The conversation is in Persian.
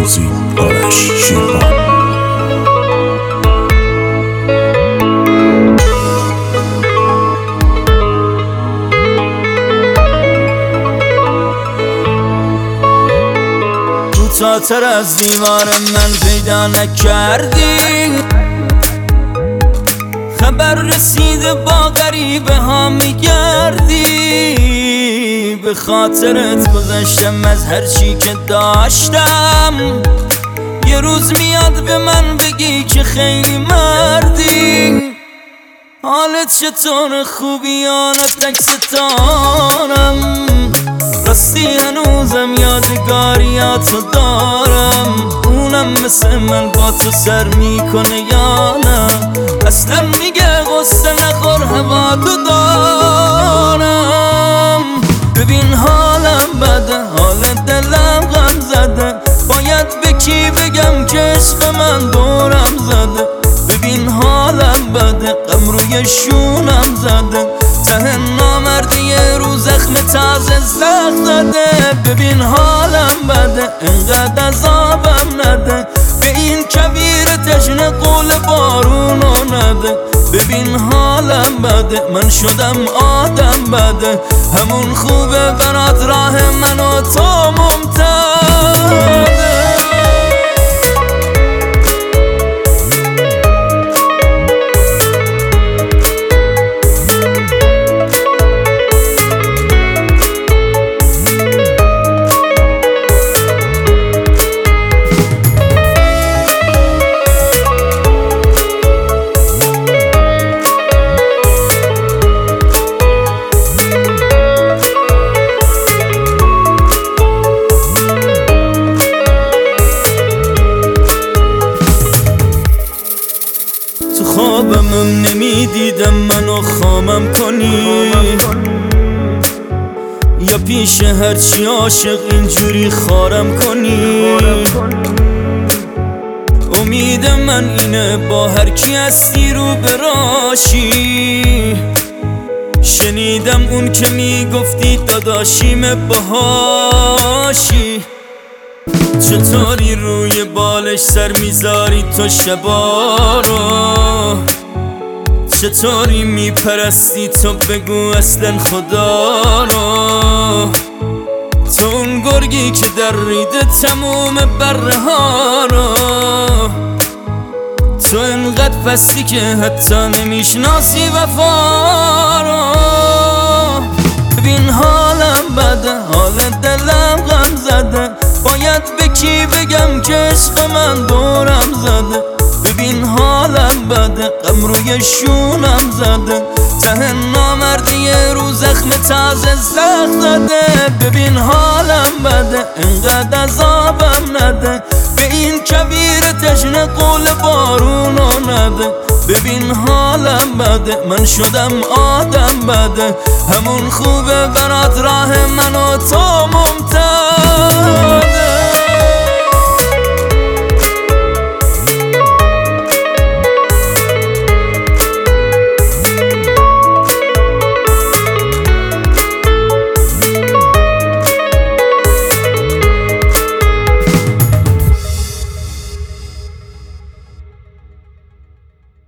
سازی آرش شیروان. کوتاه‌تر از دیوار من پیدا نکردی، خبر رسیده با غریبه ها میگردی. به خاطرت گذشتم از هر چی که داشتم، یه روز میاد به من بگی که خیلی مردی. حالت چطور؟ خوبی آن تک ستارم، راستی هنوزم یادگاریاتو دارم. اونم مثل من با تو سر میکنه یا نه؟ اصلا میگه غصه نخور هوا تو دارم. ببین حالم بده، حال دلم غم زده، باید به کی بگم که عشق من دورم زده. ببین حالم بده، غم روی شونم زده، ته نامردی یه رو زخم تازه زخم زده. ببین حالم بده، انقدر عذابم نده، به این کویر تشنه قول بارونو نده. ببین حالم بده، من شدم آدم بده، همون خوبه برات راه من و تو ممتده. خوابمم نمیدیدم منو خامم کنی، یا پیش هرچی عاشق اینجوری خارم کنی. امید من اینه با هر کی هستی رو براشی. شنیدم اون که میگفتی داداشیم باهاشی. چطوری روی بالش سر میذاری تو شبا رو؟ چطوری میپرستی تو؟ بگو اصلا خدا رو. تو اون گرگی که در ریده تموم بره ها رو. تو انقدر پستی که حتی نمیشناسی وفا رو. ببین حالم بده، حال دلم غم زده، باید به کی بگم که عشق من دورم زده. ببین حالم بده، غم روی شونم زده، ته نامردی یه رو زخم تازه زخم زده. ببین حالم بده، انقدر عذابم نده، به این کویر تشنه قول بارونو نده. ببین حالم بده، من شدم آدم بده، همون خوبه برات راه من و تو ممتده.